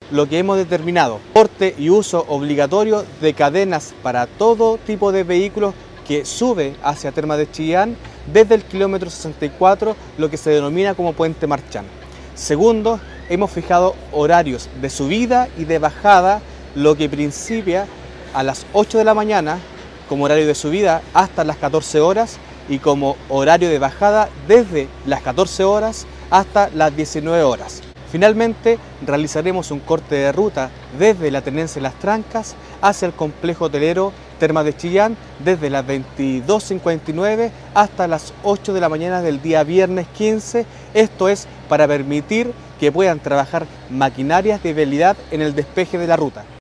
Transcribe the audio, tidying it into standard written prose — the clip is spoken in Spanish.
lo que hemos determinado: porte y uso obligatorio de cadenas para todo tipo de vehículos que sube hacia Termas de Chillán desde el kilómetro 64, lo que se denomina como Puente Marchán. Segundo, hemos fijado horarios de subida y de bajada, lo que principia a las 8 de la mañana como horario de subida hasta las 14 horas y como horario de bajada desde las 14 horas hasta las 19 horas. Finalmente, realizaremos un corte de ruta desde la Tenencia Las Trancas hacia el complejo hotelero Termas de Chillán desde las 22:59 hasta las 8 de la mañana del día viernes 15. Esto es para permitir que puedan trabajar maquinarias de vialidad en el despeje de la ruta.